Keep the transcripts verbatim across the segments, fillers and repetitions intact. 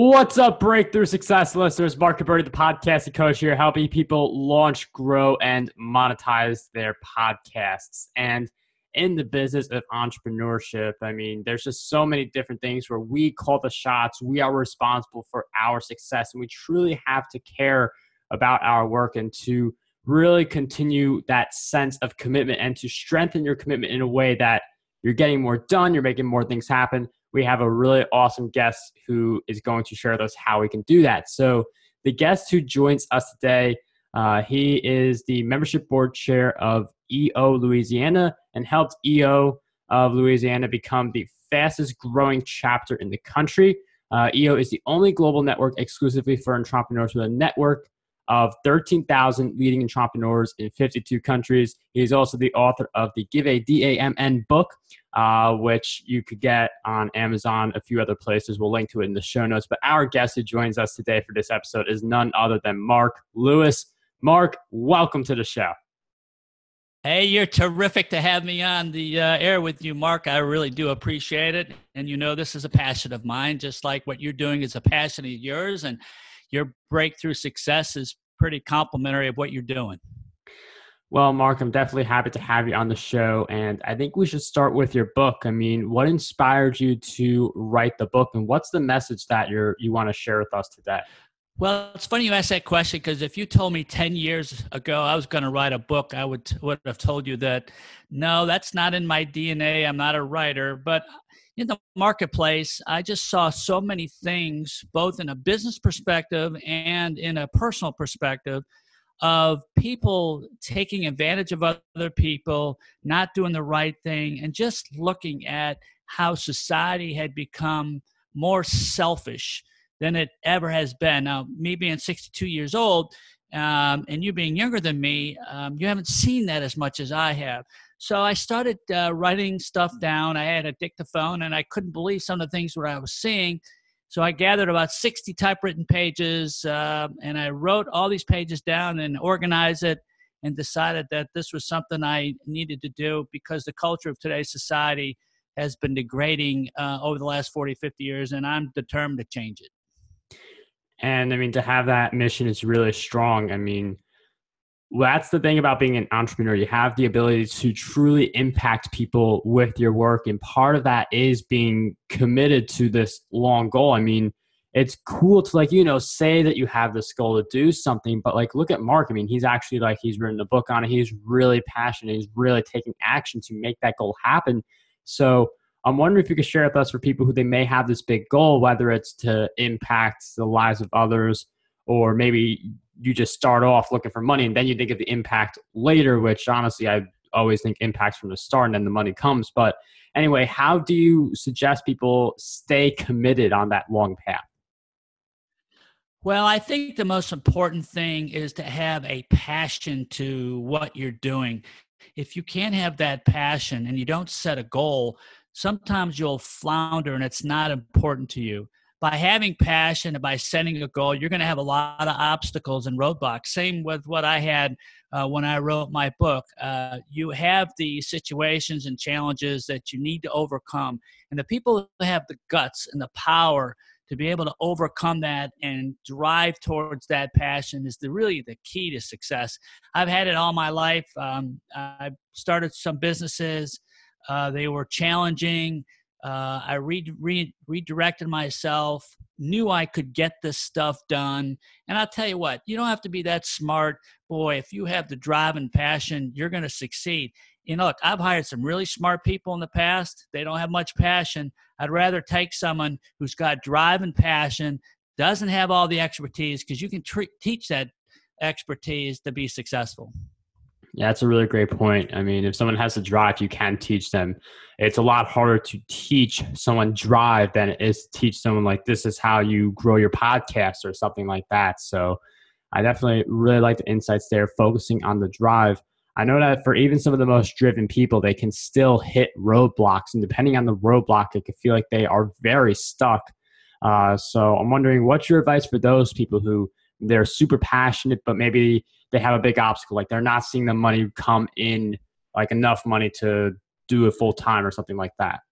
What's up, Breakthrough Success listeners? Mark Gabberty, the podcasting coach here, helping people launch, grow, and monetize their podcasts. And in the business of entrepreneurship, I mean, there's just so many different things where we call the shots. We are responsible for our success, and we truly have to care about our work and to really continue that sense of commitment and to strengthen your commitment in a way that you're getting more done, you're making more things happen. We have a really awesome guest who is going to share with us how we can do that. So the guest who joins us today, uh, he is the membership board chair of E O Louisiana and helped E O of Louisiana become the fastest growing chapter in the country. Uh, E O is the only global network exclusively for entrepreneurs with a network of thirteen thousand leading entrepreneurs in fifty-two countries. He's also the author of the Give a D A M N book, uh, which you could get on Amazon, a few other places. We'll link to it in the show notes. But our guest who joins us today for this episode is none other than Mark Lewis. Mark, welcome to the show. Hey, you're terrific to have me on the uh, air with you, Mark. I really do appreciate it. And you know, this is a passion of mine, just like what you're doing is a passion of yours. And your breakthrough success is pretty complimentary of what you're doing. Well, Mark, I'm definitely happy to have you on the show. And I think we should start with your book. I mean, what inspired you to write the book, and what's the message that you're, you want to share with us today? Well, it's funny you asked that question, because if you told me ten years ago I was going to write a book, I would, would have told you that, no, that's not in my D N A. I'm not a writer. But in the marketplace, I just saw so many things, both in a business perspective and in a personal perspective, of people taking advantage of other people, not doing the right thing, and just looking at how society had become more selfish than it ever has been. Now, me being sixty-two years old, um, and you being younger than me, um, you haven't seen that as much as I have. So I started uh, writing stuff down. I had a dictaphone, and I couldn't believe some of the things that I was seeing. So I gathered about sixty typewritten pages, uh, and I wrote all these pages down and organized it, and decided that this was something I needed to do, because the culture of today's society has been degrading uh, over the last forty, fifty years, and I'm determined to change it. And I mean, to have that mission is really strong. I mean, well, that's the thing about being an entrepreneur. You have the ability to truly impact people with your work. And part of that is being committed to this long goal. I mean, it's cool to, like, you know, say that you have this goal to do something, but like, look at Mark. I mean, he's actually, like, he's written a book on it. He's really passionate. He's really taking action to make that goal happen. So I'm wondering if you could share with us, for people who they may have this big goal, whether it's to impact the lives of others, or maybe you just start off looking for money and then you think of the impact later, which honestly, I always think impacts from the start and then the money comes. But anyway, how do you suggest people stay committed on that long path? Well, I think the most important thing is to have a passion to what you're doing. If you can't have that passion and you don't set a goal, sometimes you'll flounder and it's not important to you. By having passion and by setting a goal, you're going to have a lot of obstacles and roadblocks. Same with what I had uh, when I wrote my book. Uh, you have the situations and challenges that you need to overcome. And the people who have the guts and the power to be able to overcome that and drive towards that passion is the, really the key to success. I've had it all my life. Um, I started some businesses. Uh, they were challenging. Uh, I re- re- redirected myself, knew I could get this stuff done. And I'll tell you what, you don't have to be that smart. Boy, if you have the drive and passion, you're going to succeed. You know, look, I've hired some really smart people in the past. They don't have much passion. I'd rather take someone who's got drive and passion, doesn't have all the expertise, because you can tre- teach that expertise to be successful. Yeah, that's a really great point. I mean, if someone has the drive, you can teach them. It's a lot harder to teach someone drive than it is to teach someone, like, this is how you grow your podcast or something like that. So I definitely really like the insights there, focusing on the drive. I know that for even some of the most driven people, they can still hit roadblocks. And depending on the roadblock, it can feel like they are very stuck. Uh, so I'm wondering, what's your advice for those people who they're super passionate, but maybe they have a big obstacle, like they're not seeing the money come in, like enough money to do it full time or something like that?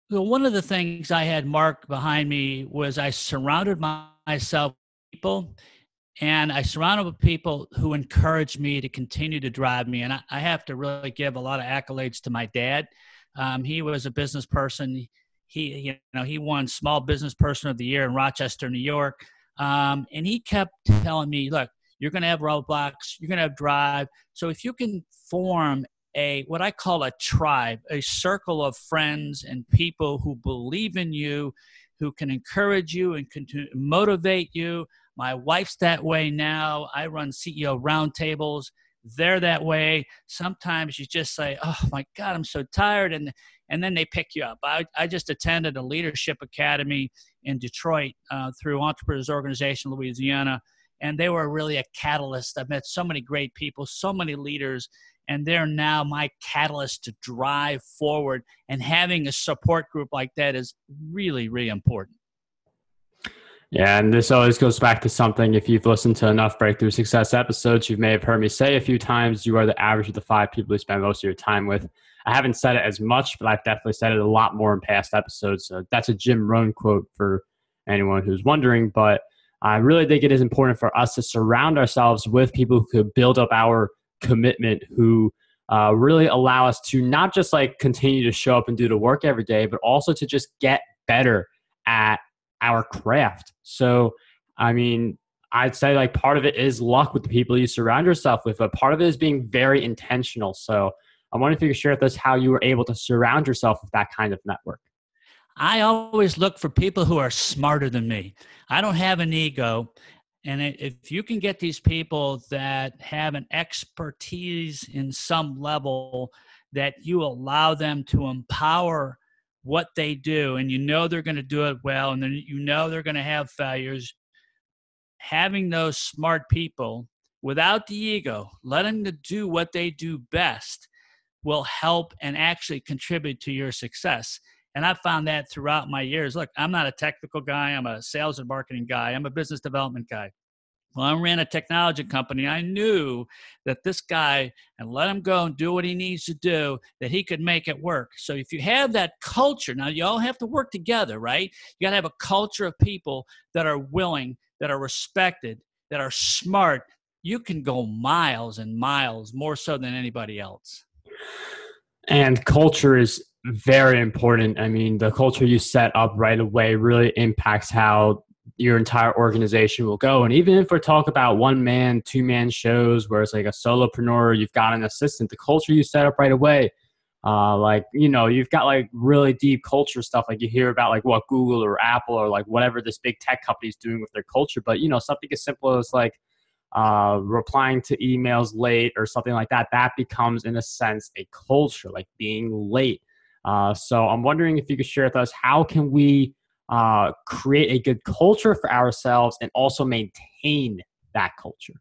Well, one of the things I had Mark behind me was I surrounded my, myself with people, and I surrounded with people who encouraged me to continue to drive me. And I, I have to really give a lot of accolades to my dad. Um, he was a business person. He, you know, he won Small Business Person of the Year in Rochester, New York. Um, and he kept telling me, look, you're going to have roadblocks, you're going to have drive. So if you can form a, what I call a tribe, a circle of friends and people who believe in you, who can encourage you and can motivate you. My wife's that way now. I run C E O roundtables. They're that way. Sometimes you just say, oh my God, I'm so tired. And, and then they pick you up. I, I just attended a leadership academy in Detroit uh, through Entrepreneurs Organization, Louisiana. And they were really a catalyst. I've met so many great people, so many leaders, and they're now my catalyst to drive forward. And having a support group like that is really, really important. Yeah, and this always goes back to something. If you've listened to enough Breakthrough Success episodes, you may have heard me say a few times, you are the average of the five people you spend most of your time with. I haven't said it as much, but I've definitely said it a lot more in past episodes. So that's a Jim Rohn quote for anyone who's wondering. But I really think it is important for us to surround ourselves with people who could build up our commitment, who uh, really allow us to not just like continue to show up and do the work every day, but also to just get better at our craft. So, I mean, I'd say like part of it is luck with the people you surround yourself with, but part of it is being very intentional. So I wonder if you could share with us how you were able to surround yourself with that kind of network. I always look for people who are smarter than me. I don't have an ego. And if you can get these people that have an expertise in some level, that you allow them to empower what they do, and you know they're going to do it well, and then you know they're going to have failures, having those smart people without the ego, letting them do what they do best, will help and actually contribute to your success. And I've found that throughout my years. Look, I'm not a technical guy. I'm a sales and marketing guy. I'm a business development guy. Well, I ran a technology company. I knew that this guy, and let him go and do what he needs to do, that he could make it work. So if you have that culture, now you all have to work together, right? You got to have a culture of people that are willing, that are respected, that are smart. You can go miles and miles, more so than anybody else. And culture is very important. I mean, the culture you set up right away really impacts how your entire organization will go. And even if we're talking about one man, two man shows where it's like a solopreneur, you've got an assistant, the culture you set up right away, uh, like, you know, you've got like really deep culture stuff. Like you hear about like what Google or Apple or like whatever this big tech company is doing with their culture. But, you know, something as simple as like uh, replying to emails late or something like that, that becomes in a sense a culture, like being late. Uh, so I'm wondering if you could share with us, how can we uh, create a good culture for ourselves and also maintain that culture?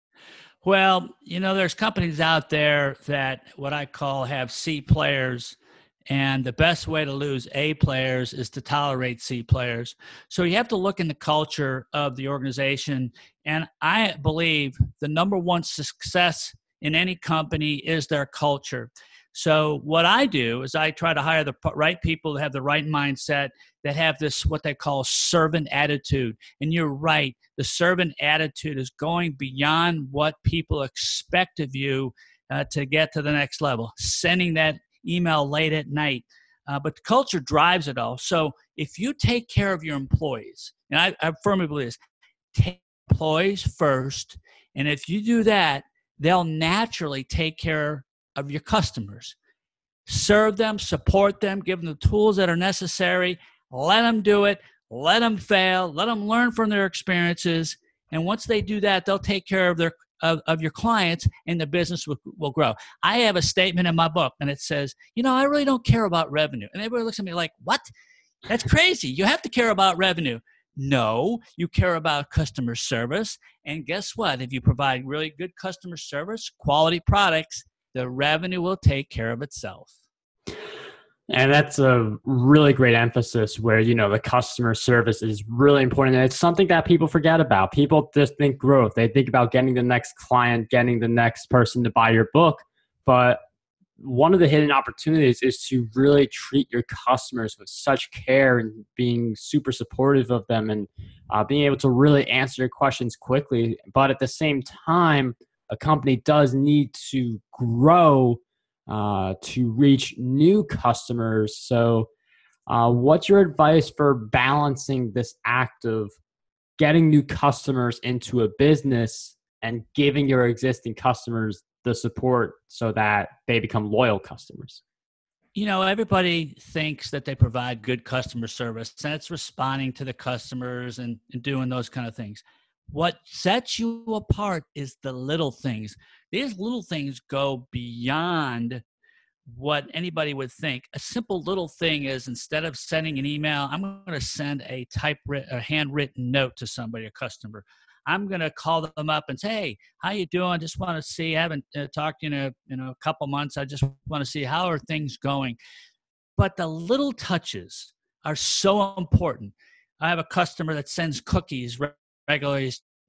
Well, you know, there's companies out there that what I call have C players, and the best way to lose A players is to tolerate C players. So you have to look in the culture of the organization. And I believe the number one success in any company is their culture. So what I do is I try to hire the right people that have the right mindset, that have this, what they call servant attitude. And you're right, the servant attitude is going beyond what people expect of you uh, to get to the next level, sending that email late at night. Uh, but the culture drives it all. So if you take care of your employees, and I, I firmly believe this, take employees first. And if you do that, they'll naturally take care of your customers. Serve them, support them, give them the tools that are necessary, let them do it, let them fail, let them learn from their experiences. And once they do that, they'll take care of their of, of your clients, and the business will, will grow. I have a statement in my book, and it says, you know, I really don't care about revenue. And everybody looks at me like, what? That's crazy. You have to care about revenue. No, you care about customer service. And guess what? If you provide really good customer service, quality products, the revenue will take care of itself. And that's a really great emphasis where, you know, the customer service is really important. And it's something that people forget about. People just think growth. They think about getting the next client, getting the next person to buy your book. But one of the hidden opportunities is to really treat your customers with such care and being super supportive of them, and uh, being able to really answer your questions quickly. But at the same time, a company does need to grow uh, to reach new customers. So uh, what's your advice for balancing this act of getting new customers into a business and giving your existing customers the support so that they become loyal customers? You know, everybody thinks that they provide good customer service, and it's responding to the customers and, and doing those kind of things. What sets you apart is the little things. These little things go beyond what anybody would think. A simple little thing is, instead of sending an email, I'm going to send a typewritten, a handwritten note to somebody, a customer. I'm going to call them up and say, "Hey, how you doing? Just want to see. I haven't uh, talked to you in a, in a couple months. I just want to see how are things going." But the little touches are so important. I have a customer that sends cookies regularly.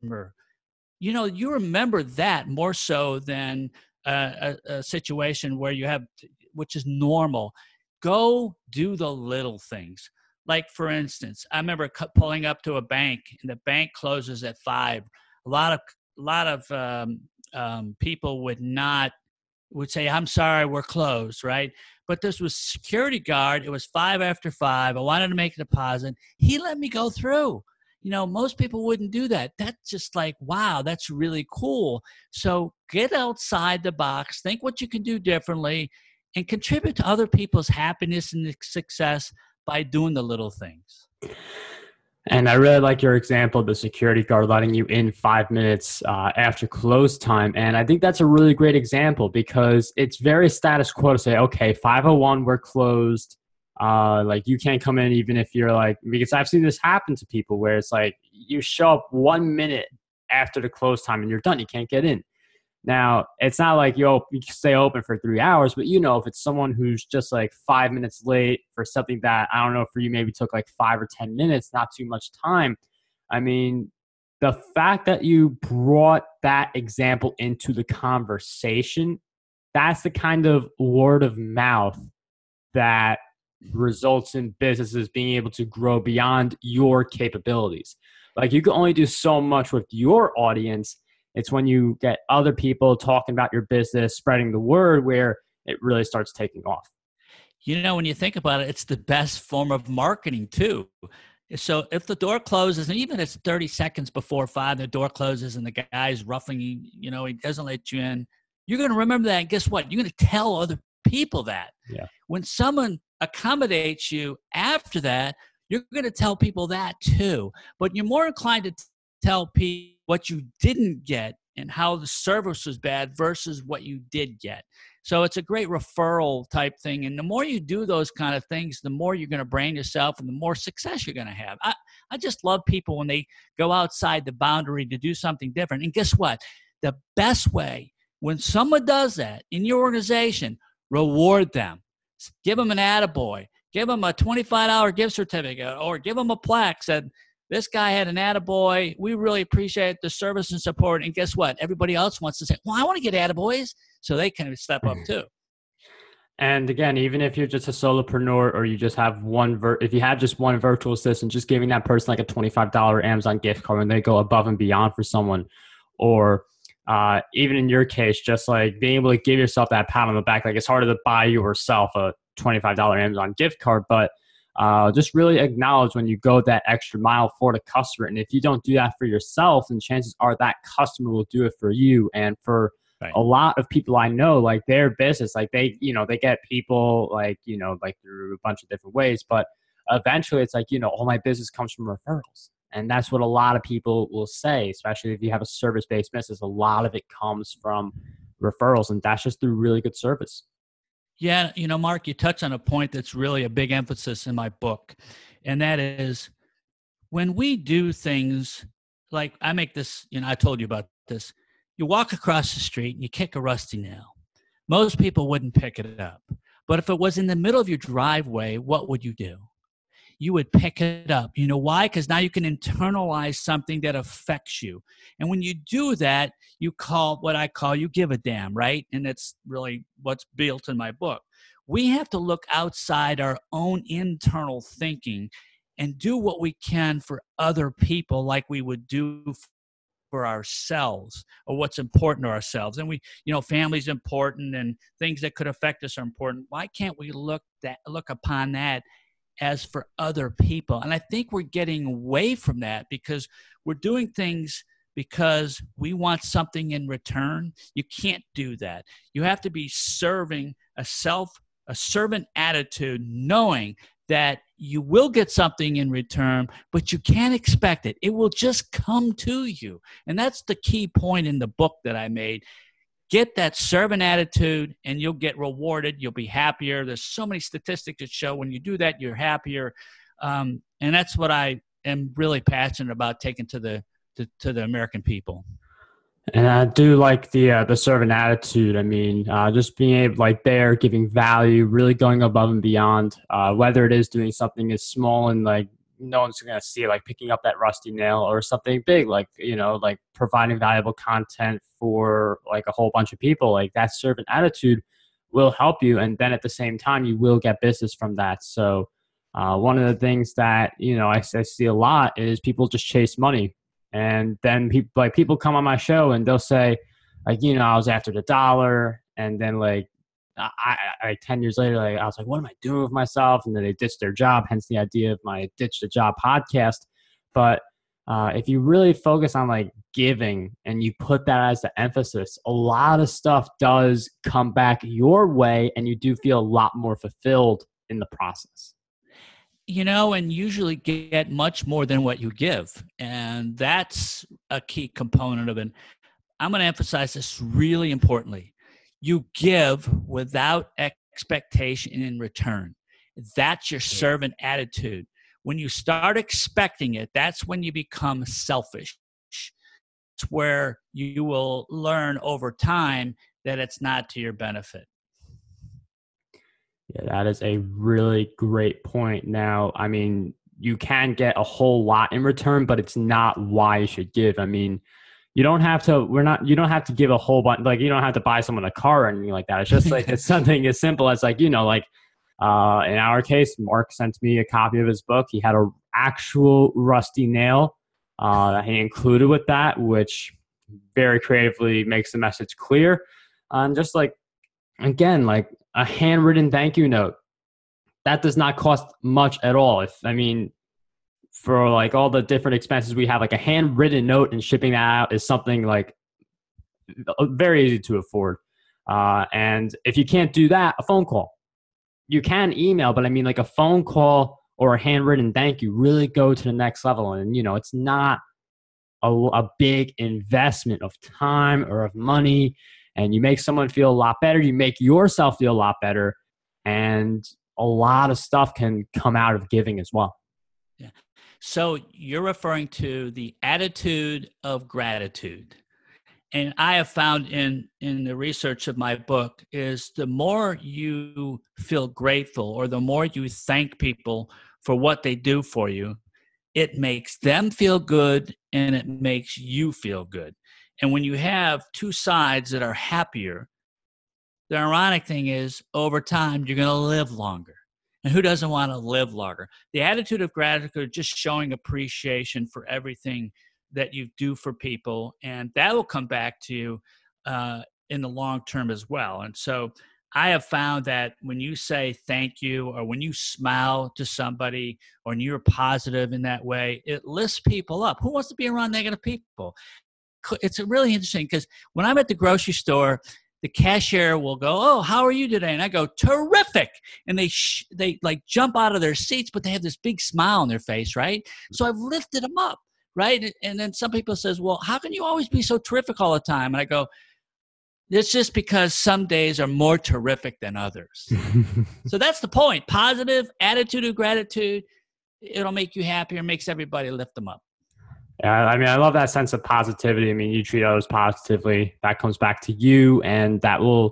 You know, you remember that more so than a, a, a situation where you have, which is normal. Go do the little things. Like, for instance, I remember pulling up to a bank, and the bank closes at five. A lot of a lot of um, um, people would not would say, "I'm sorry, we're closed," right? But this was security guard. It was five after five. I wanted to make a deposit. He let me go through. You know, most people wouldn't do that. That's just like, wow, that's really cool. So get outside the box, think what you can do differently, and contribute to other people's happiness and success by doing the little things. And I really like your example of the security guard letting you in five minutes uh, after close time. And I think that's a really great example, because it's very status quo to say, okay, five oh one, we're closed. Uh, like, you can't come in even if you're like, because I've seen this happen to people where it's like you show up one minute after the close time and you're done. You can't get in. Now, it's not like you, op- you stay open for three hours, but you know, if it's someone who's just like five minutes late for something that, I don't know, for you maybe took like five or ten minutes, not too much time. I mean, the fact that you brought that example into the conversation, that's the kind of word of mouth that results in businesses being able to grow beyond your capabilities. Like, you can only do so much with your audience. It's when you get other people talking about your business, spreading the word, where it really starts taking off. You know, when you think about it, it's the best form of marketing too. So if the door closes, and even if it's thirty seconds before five, the door closes and the guy's ruffling you, you know, he doesn't let you in, you're going to remember that. And guess what? You're going to tell other people that. Yeah. When someone accommodates you after that, you're going to tell people that too. But you're more inclined to t- tell people what you didn't get and how the service was bad versus what you did get. So it's a great referral type thing. And the more you do those kind of things, the more you're going to brand yourself and the more success you're going to have. I, I just love people when they go outside the boundary to do something different. And guess what? The best way, when someone does that in your organization, reward them. Give them an attaboy. Give them a twenty-five dollars gift certificate, or give them a plaque said, "This guy had an attaboy. We really appreciate the service and support." And guess what? Everybody else wants to say, "Well, I want to get attaboys," so they can step up too. And again, even if you're just a solopreneur, or you just have one, vir- if you have just one virtual assistant, just giving that person like a twenty-five dollars Amazon gift card when they go above and beyond for someone, or uh, even in your case, just like being able to give yourself that pat on the back. Like, it's harder to buy yourself a twenty-five dollars Amazon gift card, but uh, just really acknowledge when you go that extra mile for the customer. And if you don't do that for yourself, then chances are that customer will do it for you. And for right. a lot of people I know, like, their business, like they, you know, they get people like, you know, like through a bunch of different ways, but eventually it's like, you know, all my business comes from referrals. And that's what a lot of people will say, especially if you have a service-based business. A lot of it comes from referrals, and that's just through really good service. Yeah, you know, Mark, you touch on a point that's really a big emphasis in my book, and that is when we do things like, I make this, you know, I told you about this. You walk across the street and you kick a rusty nail. Most people wouldn't pick it up. But if it was in the middle of your driveway, what would you do? you would pick it up. You know why? Because now you can internalize something that affects you. And when you do that, you call what I call you give a damn, right? And it's really what's built in my book. We have to look outside our own internal thinking and do what we can for other people like we would do for ourselves, or what's important to ourselves. And we, you know, family's important and things that could affect us are important. Why can't we look that look upon that as for other people? And I think we're getting away from that because we're doing things because we want something in return. You can't do that. You have to be serving a self, a servant attitude, knowing that you will get something in return, but you can't expect it. It will just come to you. And that's the key point in the book that I made. Get that servant attitude and you'll get rewarded. You'll be happier. There's so many statistics that show when you do that, you're happier. Um, and that's what I am really passionate about taking to the to, to the American people. And I do like the uh, the servant attitude. I mean, uh, just being able, like there, giving value, really going above and beyond, uh, whether it is doing something as small and like no one's going to see, like picking up that rusty nail, or something big, like, you know, like providing valuable content for like a whole bunch of people. Like that servant attitude will help you. And then at the same time, you will get business from that. So uh, one of the things that, you know, I, I see a lot is people just chase money. And then people like people come on my show and they'll say, like, you know, I was after the dollar. And then like, I, I, I ten years later, like, I was like, what am I doing with myself? And then they ditched their job. Hence the idea of my Ditch the Job podcast. But uh, if you really focus on like giving and you put that as the emphasis, a lot of stuff does come back your way and you do feel a lot more fulfilled in the process. You know, and usually get much more than what you give. And that's a key component of it. I'm going to emphasize this really importantly. You give without expectation in return. That's your servant attitude. When you start expecting it, that's when you become selfish. It's where you will learn over time that it's not to your benefit. Yeah, that is a really great point. Now, I mean, you can get a whole lot in return, but it's not why you should give. I mean, you don't have to, we're not, you don't have to give a whole bunch, like you don't have to buy someone a car or anything like that. It's just like, it's something as simple as like, you know, like uh, in our case, Mark sent me a copy of his book. He had an actual rusty nail uh, that he included with that, which very creatively makes the message clear. And um, just like, again, like, a handwritten thank you note, that does not cost much at all. If I mean, for like all the different expenses we have, like a handwritten note and shipping that out is something like very easy to afford. Uh, and if you can't do that, a phone call. You can email, but I mean, like a phone call or a handwritten thank you really go to the next level. And, you know, it's not a, a big investment of time or of money. And you make someone feel a lot better. You make yourself feel a lot better. And a lot of stuff can come out of giving as well. Yeah. So you're referring to the attitude of gratitude. And I have found in, in the research of my book is the more you feel grateful or the more you thank people for what they do for you, it makes them feel good and it makes you feel good. And when you have two sides that are happier, the ironic thing is over time, you're going to live longer. And who doesn't want to live longer? The attitude of gratitude, just showing appreciation for everything that you do for people. And that will come back to you uh, in the long term as well. And so I have found that when you say thank you or when you smile to somebody or when you're positive in that way, it lifts people up. Who wants to be around negative people? It's really interesting because when I'm at the grocery store, the cashier will go, "Oh, how are you today?" And I go, "Terrific." And they sh- they like jump out of their seats, but they have this big smile on their face, right? So I've lifted them up, right? And then some people says, "Well, how can you always be so terrific all the time?" And I go, "It's just because some days are more terrific than others." So that's the point. Positive attitude of gratitude. It'll make you happier, makes everybody lift them up. Yeah, I mean, I love that sense of positivity. I mean, you treat others positively. That comes back to you, and that will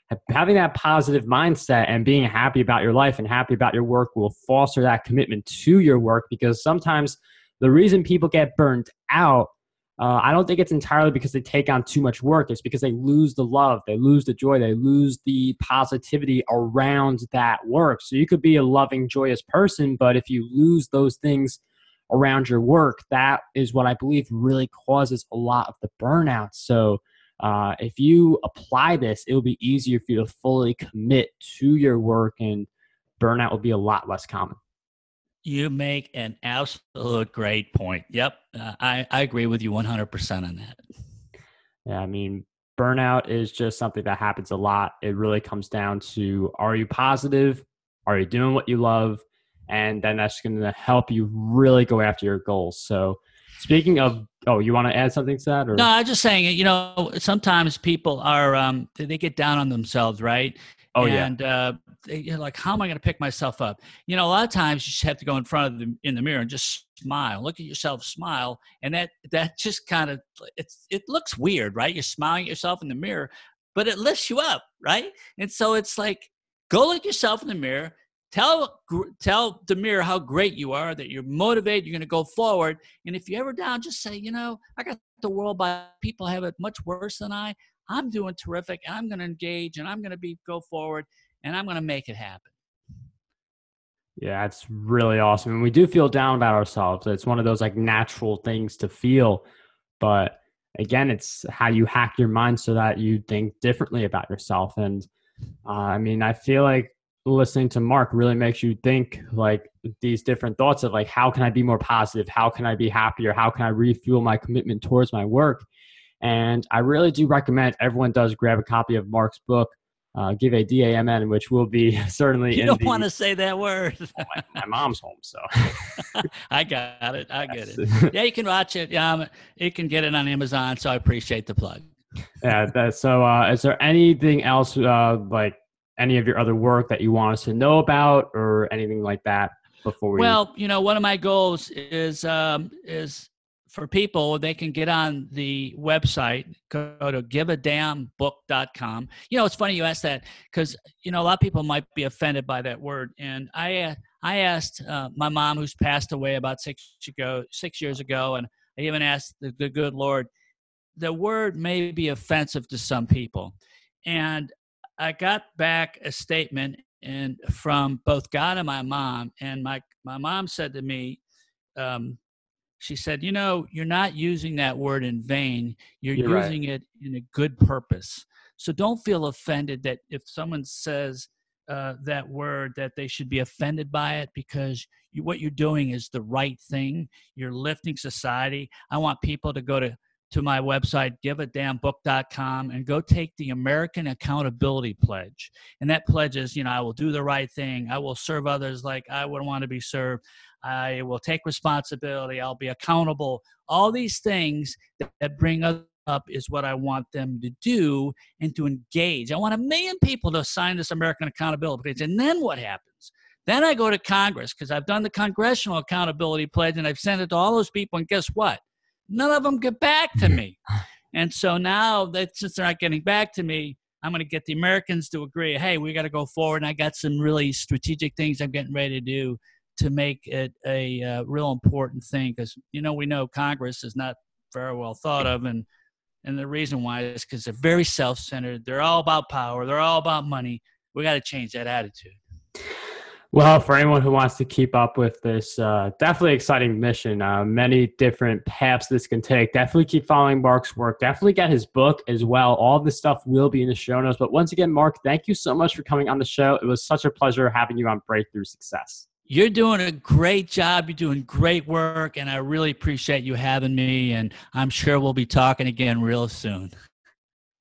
having that positive mindset and being happy about your life and happy about your work will foster that commitment to your work, because sometimes the reason people get burned out, uh, I don't think it's entirely because they take on too much work. It's because they lose the love, they lose the joy, they lose the positivity around that work. So you could be a loving, joyous person, but if you lose those things around your work, that is what I believe really causes a lot of the burnout. So uh, if you apply this, it will be easier for you to fully commit to your work, and burnout will be a lot less common. You make an absolute great point. Yep. Uh, I, I agree with you one hundred percent on that. Yeah, I mean, burnout is just something that happens a lot. It really comes down to, are you positive? Are you doing what you love? And then that's going to help you really go after your goals. So speaking of, oh, you want to add something to that? Or? No, I'm just saying, you know, sometimes people are, um, they get down on themselves, right? Oh, and, yeah. uh, you're like, how am I going to pick myself up? You know, a lot of times you just have to go in front of the in the mirror and just smile. Look at yourself, smile, and that that just kind of it's it looks weird, right? You're smiling at yourself in the mirror, but it lifts you up, right? And so it's like, go look yourself in the mirror. Tell tell the mirror how great you are, that you're motivated, you're going to go forward. And if you're ever down, just say, you know, I got the world by people have it much worse than I. I'm doing terrific. I'm going to engage, and I'm going to be go forward. And I'm going to make it happen. Yeah, it's really awesome. And we do feel down about ourselves. It's one of those like natural things to feel. But again, it's how you hack your mind so that you think differently about yourself. And uh, I mean, I feel like listening to Mark really makes you think like these different thoughts of like, how can I be more positive? How can I be happier? How can I refuel my commitment towards my work? And I really do recommend everyone does grab a copy of Mark's book, Uh, Give a D A M N, which will be certainly you in don't the, want to say that word. oh, my, my mom's home, so I got it. I get it. Yeah, you can watch it. Um, you can get it on Amazon. So I appreciate the plug. Yeah. That, so, uh, is there anything else, uh, like any of your other work that you want us to know about, or anything like that before we? Well, you know, one of my goals is um, is. for people, they can get on the website, go to give a damn book dot com. You know, it's funny you asked that because, you know, a lot of people might be offended by that word. And I uh, I asked uh, my mom, who's passed away about six ago, six years ago, and I even asked the, the good Lord, the word may be offensive to some people. And I got back a statement and from both God and my mom. And my, my mom said to me, um, she said, you know, you're not using that word in vain. You're, You're using right. it in a good purpose. So don't feel offended that if someone says uh, that word, that they should be offended by it, because you, what you're doing is the right thing. You're lifting society. I want people to go to, to my website, give a damn book dot com, and go take the American Accountability Pledge. And that pledge is, you know, I will do the right thing. I will serve others like I would want to be served. I will take responsibility. I'll be accountable. All these things that, that bring us up is what I want them to do and to engage. I want a million people to sign this American Accountability Pledge. And then what happens? Then I go to Congress, because I've done the Congressional Accountability Pledge and I've sent it to all those people. And guess what? None of them get back to me. And so now that since they're not getting back to me, I'm going to get the Americans to agree, hey, we got to go forward. And I got some really strategic things I'm getting ready to do to make it a uh, real important thing. Because, you know, we know Congress is not very well thought of. And, and the reason why is because they're very self-centered. They're all about power. They're all about money. We got to change that attitude. Well, for anyone who wants to keep up with this uh, definitely exciting mission, uh, many different paths this can take. Definitely keep following Mark's work. Definitely get his book as well. All this stuff will be in the show notes. But once again, Mark, thank you so much for coming on the show. It was such a pleasure having you on Breakthrough Success. You're doing a great job. You're doing great work, and I really appreciate you having me, and I'm sure we'll be talking again real soon.